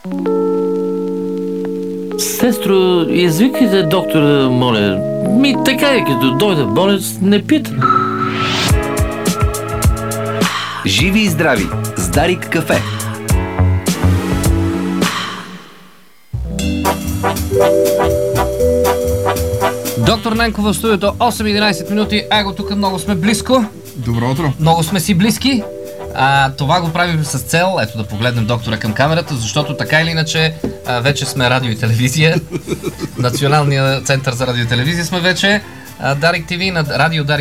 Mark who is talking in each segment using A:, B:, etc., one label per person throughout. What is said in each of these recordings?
A: Сестро, извикайте доктора, моля. Така е, като дойде болец, не пита.
B: Живи и здрави с Дарик кафе.
C: Доктор Ненков в студиото, 8:11 минути. Его, тук много сме близко.
D: Добро утро.
C: Много сме си близки. Това го правим с цел, ето да погледнем доктора към камерата, защото така или иначе вече сме радио и телевизия. Националния център за радио и телевизия сме вече. Дарик ТВ на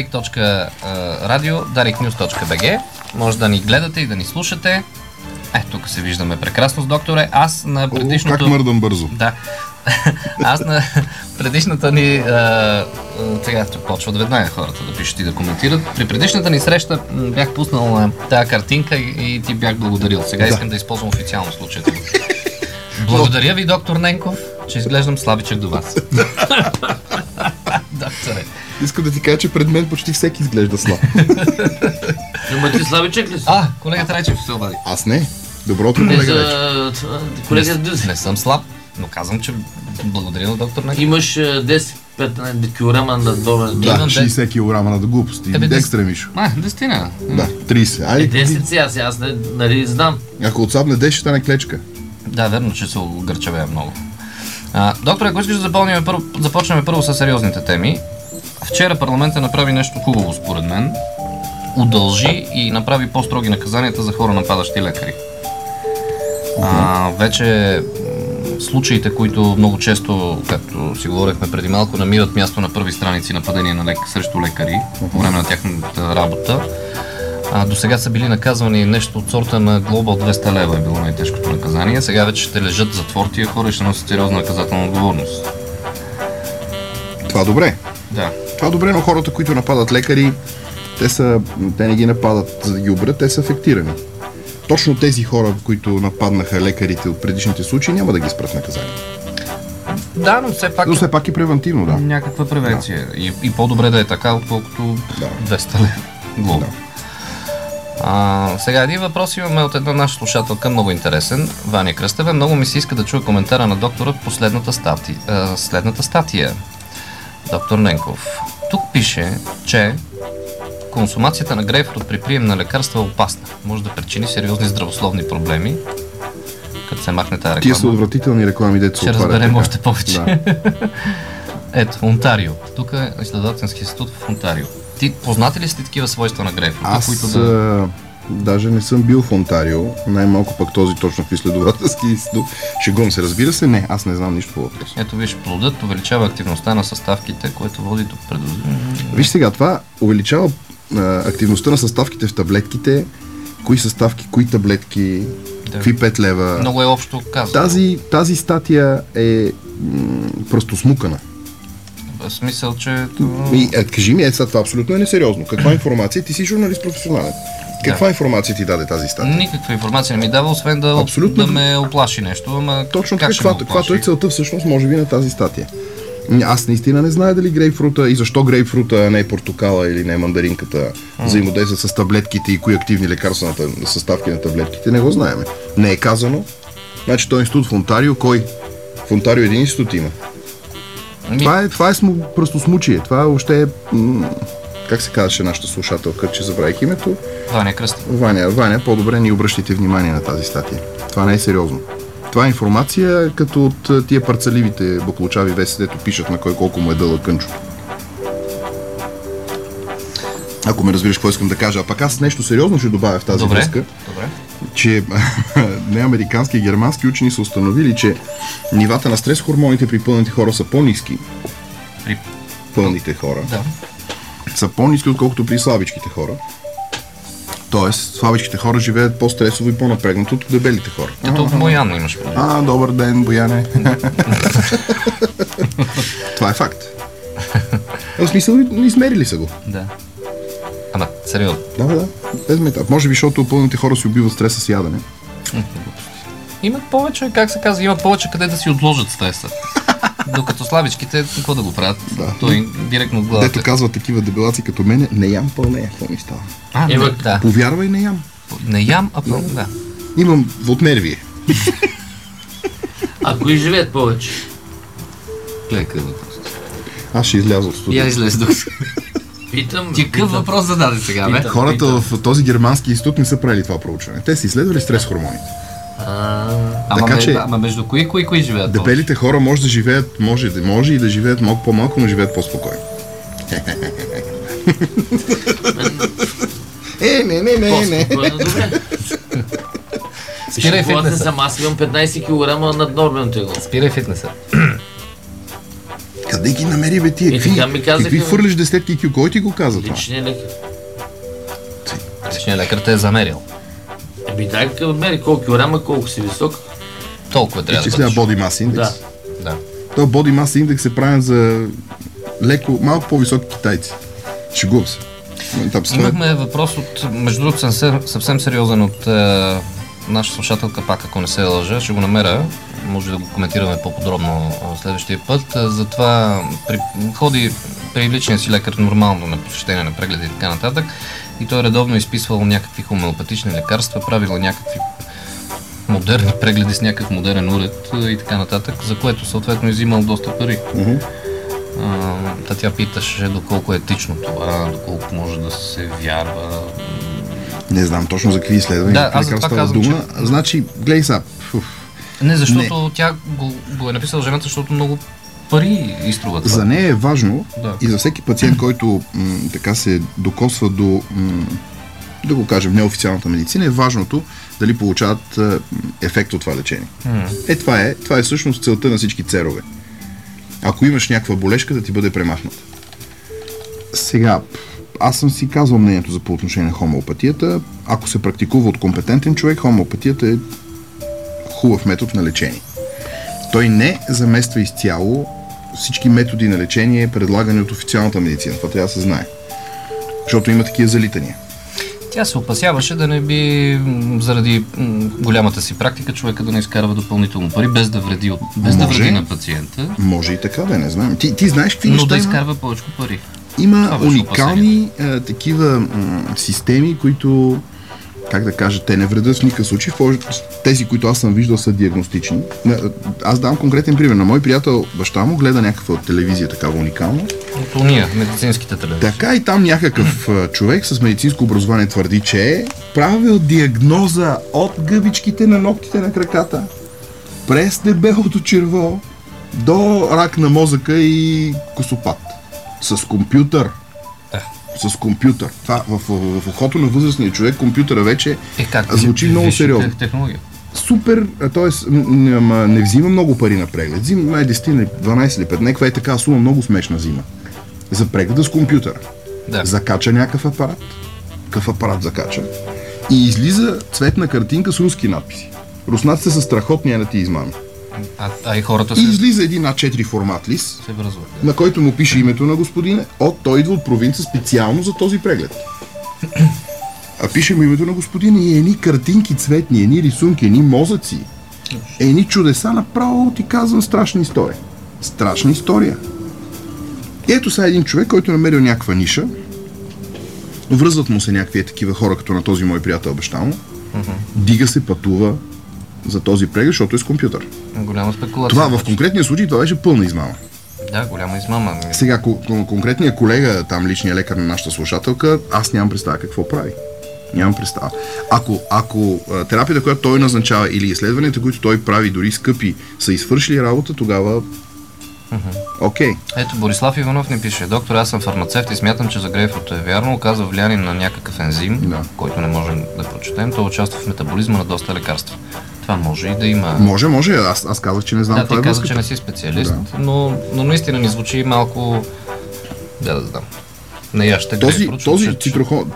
C: radiodarik.radio.dariknews.bg. Може да ни гледате и да ни слушате. Тук се виждаме прекрасно с докторе. Аз на предишното...
D: Как мърдам бързо.
C: Да. Аз на предишната ни... сега почват веднага хората да пишат и да коментират. При предишната ни среща бях пуснал тази картинка и ти бях благодарил. Сега искам да използвам официално случаята. Благодаря ви, доктор Ненков, че изглеждам слабичък до вас. Докторе.
D: Искам да ти кажа, че пред мен почти всеки изглежда слаб.
A: Ама ти слабичък ли си?
C: Колегата Райчев се обади.
D: Аз не. Доброто, колега Райчев.
A: Колегата Дюс.
C: Не съм слаб, но казвам, че благодаря на доктор Ненков.
A: Имаш 10-15 килограма на долу.
D: Да, 60 килограма на глупости. Екстра, Мишо.
C: 10.
D: Да, 30.
A: 10 си, аз нали знам.
D: Ако отслабне 10, ще стане клечка.
C: Да, верно, че се огърчавя много. Доктор, ако искаш да започнем първо с сериозните теми. Вчера парламентът направи нещо хубаво, според мен. Удължи и направи по-строги наказанията за хора, нападащи лекари. Вече случаите, които много често, както си говорихме преди малко, намират място на първи страници нападения срещу лекари по време на тяхната работа. До сега са били наказвани нещо от сорта на глоба 200 лева е било най-тежкото наказание. Сега вече ще лежат в затвор тия хора и ще носят сериозна наказателна отговорност.
D: Това добре.
C: Да.
D: Това добре, но хората, които нападат лекари, те не ги нападат за да ги обрат, те са афектирани. Точно тези хора, които нападнаха лекарите от предишните случаи, няма да ги спрат наказание.
C: Да, но все пак...
D: Но все пак и превентивно, да.
C: Някаква превенция. Да. И по-добре да е така, отколкото 200 лева глоба. Да. Сега един въпрос имаме от една наша слушателка, много интересен, Ваня Кръстева. Много ми се иска да чуя коментара на доктора в следната статия. Доктор Ненков. Тук пише, че консумацията на грейпфрут при прием на лекарства е опасна. Може да причини сериозни здравословни проблеми, като се махне тази реклама.
D: Тия са отвратителни реклами, дето се отварят.
C: Ще разберем още повече. Да. Ето, Онтарио. Тук е изследователски институт в Онтарио. Ти познати ли сте такива свойства на грейпфрута?
D: Аз даже не съм бил в Онтарио, най-малко пък този точно в изследователски институт. Шегувам се, разбира се, не, аз не знам нищо по въпроса.
C: Ето виж, плодът увеличава активността на съставките, което води до предозиране.
D: Виж сега, това увеличава активността на съставките в таблетките, кои съставки, кои таблетки, какви 5 лева.
C: Много е общо казано.
D: Тази статия е просто смукана.
C: В смисъл, че...
D: Кажи ми, това абсолютно е несериозно. Каква информация? Ти си журналист професионален. Каква информация ти даде тази статия?
C: Никаква информация не ми дава, освен да ме оплаши нещо. Ама
D: точно каквато е целта всъщност, може би, на тази статия. Аз наистина не знае дали грейпфрута и защо грейпфрута, а не портокала или не мандаринката взаимодействат с таблетките и кои активни лекарствената съставки на таблетките. Не го знаеме. Не е казано. Значи този институт в Онтарио, кой? В Онтарио един институт има. Това е просто смучие. Това въобще е... Как се казваше нашата слушателка, че забравих името?
C: Ваня Кръстева.
D: Ваня, по-добре ни обръщайте внимание на тази статия. Това не е сериозно. Това е информация като от тия парцеливите баклучави веси, дето пишат на кой колко му е дълъг кънчо. Ако ме разбираш какво искам да кажа. А пък аз нещо сериозно ще добавя в тази връзка.
C: Добре.
D: Че не американски и германски учени са установили, че нивата на стрес хормоните при пълните хора са по-ниски.
C: При
D: пълните хора.
C: Да.
D: Са по-ниски, отколкото при слабичките хора. Тоест, слабичките хора живеят по-стресово и по-напрегнато от дебелите хора.
C: Като Боян имаш предвид.
D: Добър ден, Бояне. Това е факт. В смисъл, измерили са го.
C: Да. Ама, сериозно.
D: Да. Без метап. Може би, защото пълните хора си убиват стреса с ядене.
C: Имат повече, как се казва, имат повече къде да си отложат стреса. Докато слабичките, какво да го правят?
D: Да.
C: Той директно от главата.
D: Дето казват такива дебелаци като мене, не ям пълнея, какво ми става?
C: Да.
D: Повярвай, не ям.
C: Не ям, а пълнея, да.
D: Имам отнервие.
A: А кои живеят повече?
C: Гледай къде въпрос.
D: Аз ще изляза от студио.
C: Я излез доктор.
A: Питам.
C: Ти какъв въпрос зададе сега, бе?
D: Хората в този германски институт не са правили това проучване. Те са изследвали стрес хормоните.
C: Ама между кои живеят?
D: Дебелите хора може да живеят, може и да живеят малко по-малко, но живеят по-спокойно. Не.
A: По-спокойно, добре.
C: Спирай фитнеса.
A: Съм, аз имам 15 кг над нормално тегло.
C: Спирай фитнеса.
D: Къде ги намери, бе, тия?
A: така ми казаха,
D: Какви фърлиш десетки кил? Кой ти го каза това?
A: Личният лекар.
C: Личният лекар те е замерил.
A: Дай да мери колко килограма, колко си висок.
C: Толкова трябва да
D: Изчислява
C: бъдеш.
D: body mass index.
C: Да.
D: Той body mass index се прави за леко, малко по-високи китайци. Шегувам се.
C: Имахме въпрос от, между другото, съвсем сериозен от наша слушателка, пак ако не се лъжа, ще го намеря, може да го коментираме по-подробно следващия път. Затова ходи при личния си лекар нормално на посещение на прегледи и така нататък, и той редовно изписвал някакви хомеопатични лекарства, правил някакви модерни прегледи с някакъв модерен уред и така нататък, за което съответно изимал доста пари. Тя питаше доколко е етично това, доколко може да се вярва.
D: Не знам точно за какви изследвания.
C: Да, аз за това казвам,
D: дума. Значи, гледай сега.
C: Не, защото тя го е написала жената, защото много пари изтрува това.
D: За нея е важно,
C: да.
D: И за всеки пациент, който така се докосва до, да го кажем, неофициалната медицина, е важното дали получават ефект от това лечение. Това е всъщност целта на всички церове. Ако имаш някаква болешка, да ти бъде премахната. Сега, аз съм си казвал мнението за по отношение на хомеопатията. Ако се практикува от компетентен човек, хомеопатията е хубав метод на лечение. Той не замества изцяло всички методи на лечение, предлагани от официалната медицина. Това трябва да се знае. Защото има такива залитания.
C: Тя се опасяваше да не би заради голямата си практика човека да не изкарва допълнително пари, без да вреди, да вреди на пациента.
D: Може и така, да не знам. Ти знаеш какви
C: но
D: неща
C: да изкарва повече пари.
D: Има уникални такива системи, които, как да кажа, те не вредят в никакъв случай. Тези, които аз съм виждал, са диагностични. Аз давам конкретен пример. На мой приятел, баща му гледа някаква телевизия, такава уникална.
C: Ето ние, медицинските телевизии.
D: Така и там някакъв човек с медицинско образование твърди, че е правил диагноза от гъбичките на ногтите на краката, през дебелото черво, до рак на мозъка и косопат. С компютър. С компютър. Това в ухото на възрастния човек компютъра вече звучи много сериозно.
C: Технология.
D: Супер, т.е. не взима много пари на преглед. Взима 10 или 12 или 5, някаква е така сума, много смешна взима. За прегледа с компютъра.
C: Да.
D: Закача някакъв апарат. Какъв апарат закача. И излиза цветна картинка с руски надписи. Руснаците са страхотни, а не ти измами.
C: И хората
D: И излиза един А4 формат лист, на който му пише името на господина. Той идва от провинция специално за този преглед. А пише му името на господина и едни картинки цветни, едни рисунки, едни мозъци, едни чудеса, направо ти казвам страшна история. Страшна история. И ето сега един човек, който намерил някаква ниша, връзват му се някакви такива хора, като на този мой приятел баща му, дига се, пътува за този преглед, защото е с компютър.
C: Голяма спекулация.
D: Това в конкретния случай това беше пълна измама.
C: Да, голяма измама.
D: Сега, конкретният колега, там личният лекар на нашата слушателка, аз нямам представа какво прави. Нямам представа. Ако терапията, която той назначава, или изследванията, които той прави, дори скъпи, са извършили работа, тогава окей.
C: Ето, Борислав Иванов ни пише: доктор, аз съм фармацевт и смятам, че за грейпфрута е вярно, оказва влияние на някакъв ензим, който не можем да прочетем. Той участва в метаболизма на доста лекарства. Това може и да има...
D: Може. Аз казах, че не знам това е
C: връзката. Ти каза, че не си специалист, но наистина ни звучи малко... Да знам. Не яще грейпфрут.
D: Този цитрохром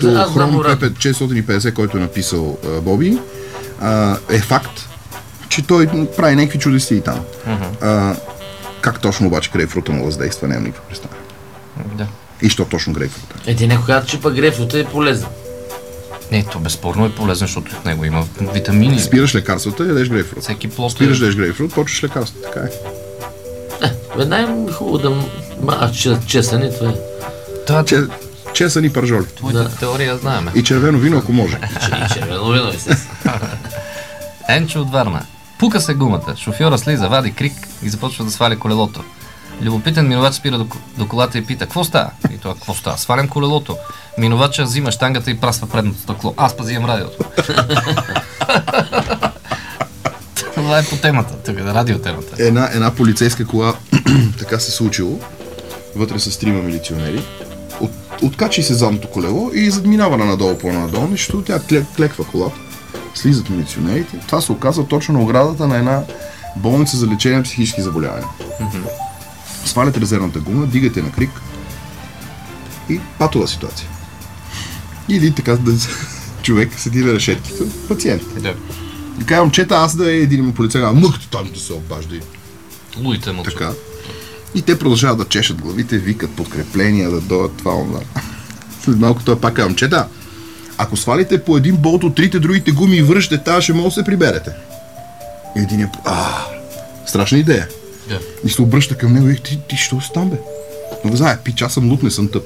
D: 450, който е написал Боби, е факт, че той прави някакви чудеси и там. Как точно обаче грейпфрута му въздейства, нямам никаква представа.
C: Да.
D: И що точно грейпфрута?
A: Ти някой казва, че пък грейпфрута е полезен.
C: Не, то безспорно е полезен, защото в него има витамини.
D: Спираш лекарствата и ядеш грейпфрут.
C: Всеки плод.
D: Спираш да ядеш грейпфрут, почваш лекарствата, така е.
A: Най-хубаво да чесъни, това е.
D: Чесъни пържоли.
C: Твоята теория знаеме.
D: И червено вино, ако може.
A: И червено вино, естествено.
C: Енчо от Варна. Пука се гумата. Шофьора слиза, вади крик и започва да сваля колелото. Любопитен минувач спира до колата и пита: какво става? И това: какво става? Свалям колелото. Минувача взима щангата и прасва предното стъкло. Аз пазивам радиото. Това е по темата, тук е радиотемата.
D: Една полицейска кола така се случило. Вътре са 3 милиционери. Откачи се задното колело и задминава надолу по-надолу, защото тя клеква колата. Слизат милиционерите. Това се оказва точно на оградата на една болница за лечение на психически заболявания. Сваляте резервната гума, дигате на крик и патова ситуация. И един така човек седи на решетките, пациент. И казвам, момчета, аз да е един полицай, мъхте там да се обажда.
C: Луите му.
D: Така. И те продължават да чешат главите, викат подкрепления, да дойдат това, онова. След малко той пак казвам, момчета, ако свалите по един болт от 3 другите гуми и връщате тази, ще може да се приберете. И един е, страшна идея.
C: Yeah.
D: И се обръща към него и ти що си там, бе? Но знае, пич, аз съм луд, не съм тъп.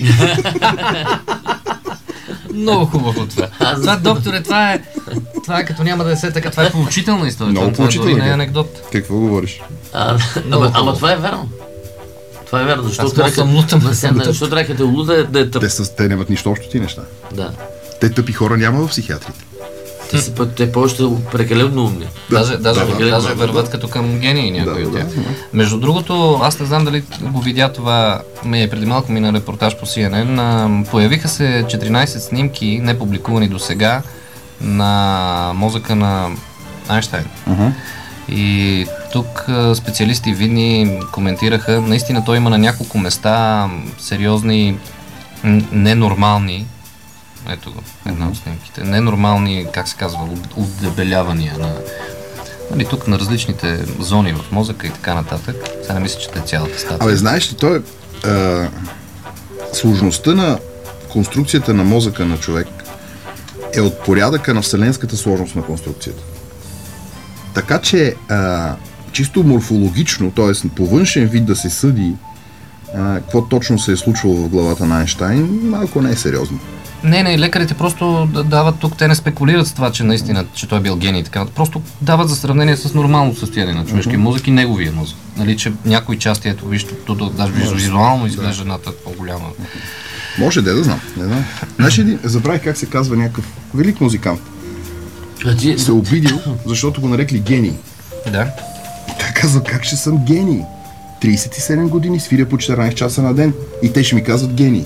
C: Много хубаво това. Това, докторе, това е като няма да се така, това е поучителна история.
D: Много поучителна.
C: Това не е анекдот.
D: Какво говориш?
A: Ама това е верно. Това е верно, защото
C: защото
A: трябва да е луда да е тъп.
D: Те нямат нищо общо ти неща.
A: Да.
D: Те тъпи хора няма в психиатрите.
A: Те повече прекалено умни.
C: Даже върват като към гении някои от тях. Между другото, аз не знам дали го видя това, преди малко мина репортаж по CNN. Появиха се 14 снимки, не публикувани до сега, на мозъка на Айнщайн. И тук специалисти видни коментираха, наистина той има на няколко места сериозни, ненормални, ето го, една от снимките, ненормални, как се казва, отдебелявания нали, тук на различните зони в мозъка и така нататък. Сега не мисля, че е цялата статия.
D: Знаеш ли, той сложността на конструкцията на мозъка на човек е от порядъка на вселенската сложност на конструкцията. Така че чисто морфологично, т.е. по външен вид да се съди какво точно се е случвало в главата на Айнщайн, малко не е сериозно.
C: Не, лекарите просто дават тук, те не спекулират с това, че наистина, че той е бил гений и така. Просто дават за сравнение с нормално състояние на човешкия мозък и неговия мозък. Нали, че някои части, ето вижте, даже визуално изглежда едната по-голяма.
D: Може да знам, не знам. Знаеш, забравих как се казва някакъв велик музикант. Се обидил, защото го нарекли гений.
C: Да.
D: Той казва, как ще съм гений? 37 години свиря по 14 часа на ден и те ще ми казват гений.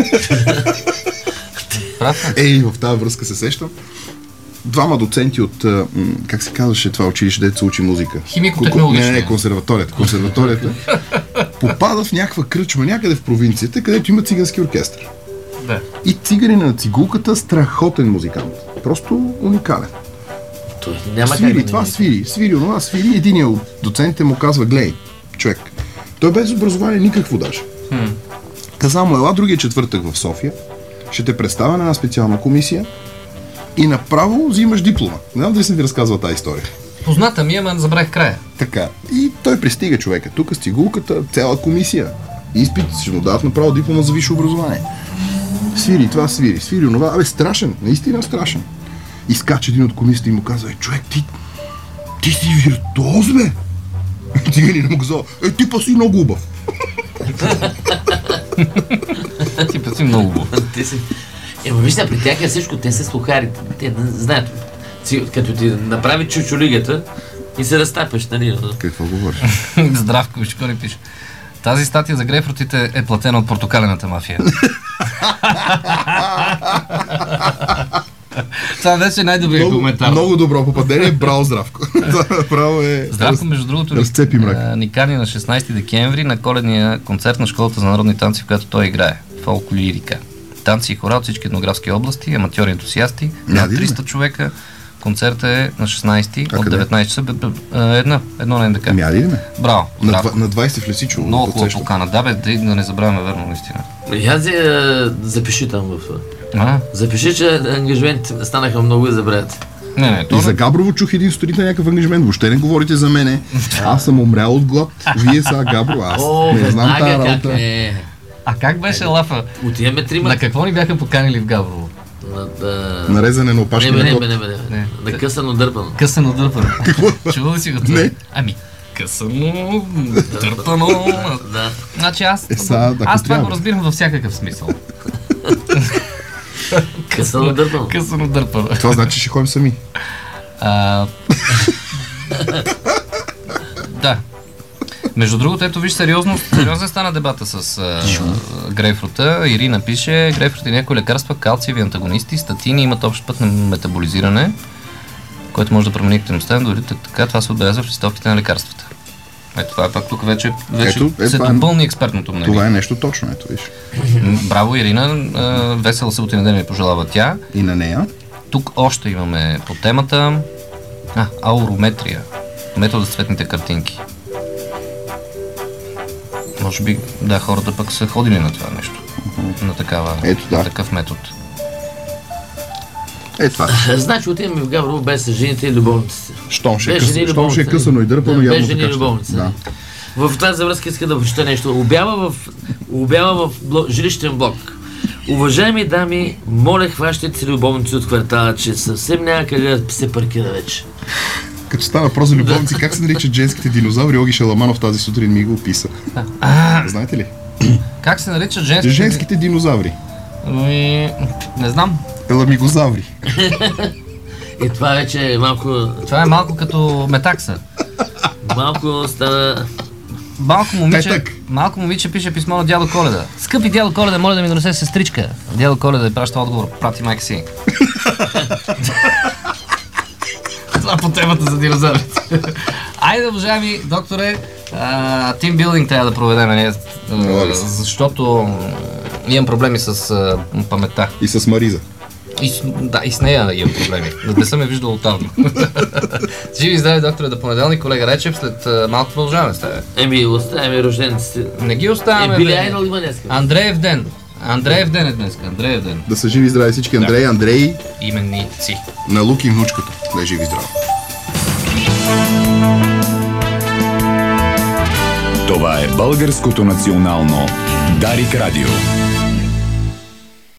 D: В тази връзка се сещам. 2 доценти от, как се казваше това училище, дето се учи музика?
C: Химико-технологичния.
D: Не, консерваторията. Попада в някаква кръчма някъде в провинцията, където има цигански оркестър.
C: Да.
D: И циганина на цигулката, страхотен музикант. Просто уникален. Свири, това свири, онова свири. Единият от доцентите му казва, глей, човек, той без образование никакво даже. Каза му, ела другия четвъртък в София, ще те представя на една специална комисия и направо взимаш диплома. Не знам дали съм ви разказвал тази история.
C: Позната ми, ама забравих края.
D: Така. И той пристига човека. Тук с цигулката, цяла комисия. Изпит, ще му дадат направо диплома за висше образование. Свири, това свири, онова. Страшен, наистина страшен. Изкача един от комисията и му казва, човек, ти си виртуоз, бе! Циганин му казва, ти па си много убав.
C: Ти па си много убав.
A: Вижте, при тях е всичко, те са слухари. Те знаят, като ти направи чучулигата и се разтапеш, нали?
D: Какво говориш?
C: Здравко, виж, какво пише. Тази статия за грейпфрутите е платена от портокалената мафия. Това беше най-добрият коментар.
D: Много добро попадение, браво, Здравко.
C: Здравко, между другото, ни кани на 16 декември на коледния концерт на Школата за народни танци, в която той играе. Фолк лирика. Танци и хора от всички етнографски области, аматьори ентусиасти, над 300 човека. Концертът е на 16 от 19 часа. Едно на НДК.
D: Мяли ли ме?
C: Браво.
D: На 20 в Лесичово.
C: Много хубава покана. Да не забравяме верно наистина.
A: Запиши там в това. Запиши, че ангажиментите станаха много и забравят.
D: И за Габрово чух един студент на някакъв ангажимент. Въобще не говорите за мене. Аз съм умрял от глад. Вие са Габро. Аз не знам тази работа.
C: А как беше лафа?
A: Отиваме 3.
C: На какво ни бяха поканили в Габрово?
D: Нарезане на опашки на кот.
A: Не. На късано дърпано.
C: Късано дърпано. Чува ли си го?
A: Не.
C: Ами, късано дърпано.
A: Да.
C: Значи аз това го разбирам във всякакъв смисъл.
A: Късано дърпано.
C: Късано дърпано.
D: Това значи ще ходим сами.
C: Да. Между другото, ето виж, сериозно стана дебата с грейпфрута. Ирина пише, грейпфрут и някои лекарства, калциеви антагонисти, статини имат общ път на метаболизиране, който може да промени активността, дори така това се отбелязва в листовките на лекарствата. Ето това пак тук вече се допълни експертното мнение.
D: Това е нещо точно, ето виж.
C: Браво, Ирина, весела събота и неделя ми пожелава тя.
D: И на нея.
C: Тук още имаме по темата аурометрия, метод за цветните картинки. Може би, да, хората пък са ходили на това нещо. На такъв метод.
D: Това.
A: Значи отиваме в Габрово без жените и любовниците.
D: Щом ще е късано и дърпано, явно така.
A: Без жени и любовници. Да. В тази връзка иска да прочета нещо. Обява в жилищен блок. Уважаеми дами, моля, хващайте си любовници от квартала, че съвсем няма къде да се паркира вече.
D: Като стана въпрос за любовници, как се наричат женските динозаври? Оги Шаламанов тази сутрин ми го описа. Знаете ли?
C: Как се наричат
D: женските динозаври?
C: Не знам.
D: Еламигозаври.
A: И това вече е малко...
C: Това е малко като метакса.
A: Малко стана...
C: Малко момиче пише писмо на дядо Коледа. Скъпи дядо Коледа, моля да ми донесе сестричка. Дядо Коледа и праща отговор, прати майка си. Това по темата за динозаврите. Айде, уважаеми докторе, тимбилдинг трябва да проведем, защото имам проблеми с паметта.
D: И с Мариза.
C: И с нея имам проблеми. Не съм я виждал оттавна. Живи и здрави, докторе, до понеделник, колега Речев, след малко продължаваме с тебе.
A: Оставяме рождениците.
C: Не ги оставяме.
A: Били Айнал има днеска.
C: Андреев ден. Андреев ден е днеска. Андреев ден.
D: Да са живи и здрави всички. Андрей.
C: Именници.
D: На Луки и внучката. Да е живи и здрави.
B: Това е Българското национално Дарик Радио.